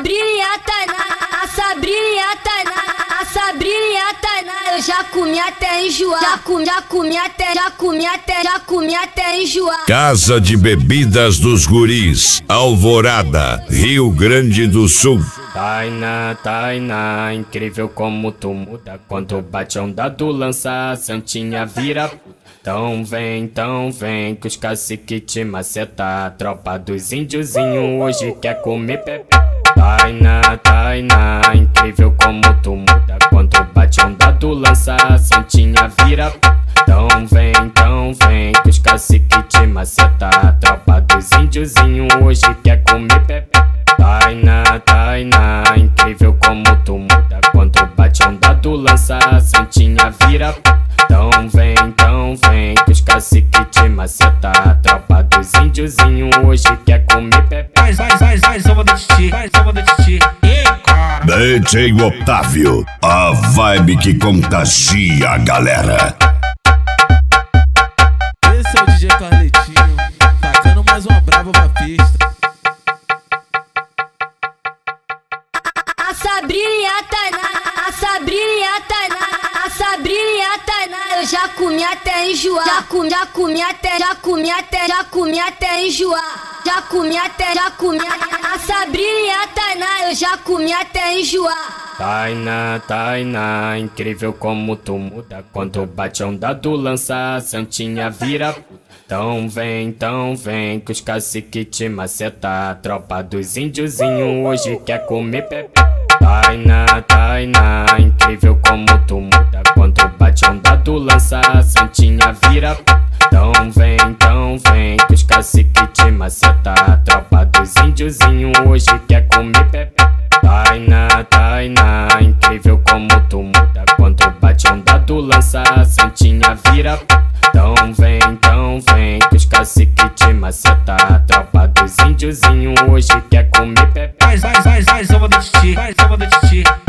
Sabrininha Tainá, a Sabrininha Tainá, eu já comi até enjoar. Já comi até enjoar. Casa de Bebidas dos Guris, Alvorada, Rio Grande do Sul. Tainá, incrível como tu muda. Quando bate a onda do lança, a santinha vira. Então vem, que os cacique te maceta. A tropa dos índiozinhos hoje quer comer pepe. Tainá, incrível como tu muda. Quando bate a onda do lança, a santinha vira. Então vem, que os cacique te maceta. A tropa dos índiozinhos hoje quer comer pepe. Tainá, incrível como tu muda. Quando bate a onda do lança, a santinha vira. Então vem, que os cacique te maceta. A tropa dos índiozinhos hoje quer comer pepe. Vai, samba do titi, DJ Otávio, a vibe que contagia a galera. Esse é o DJ Carletinho, tacando mais uma brava pra pista. A Sabrininha Tainá, eu já comi até enjoar. Já comi até enjoar. A Sabrininha Tainá, eu já comi até enjoar. Tainá, incrível como tu muda. Quando bate a onda do lança, a santinha vira. Então vem, que os cacique te maceta. A tropa dos índiozinhos hoje quer comer pepe. Tainá, incrível como tu muda. Quando bate a onda do lança, a santinha vira. Então vem, que os cacique te maceta. A tropa dos índiozinhos hoje quer comer pepe. Tainá, incrível como tu muda. Quando bate a onda do lança, a santinha vira. Então vem, que os cacique te maceta. A tropa dos índiozinhos hoje quer comer pepe. Vai, samba do titi.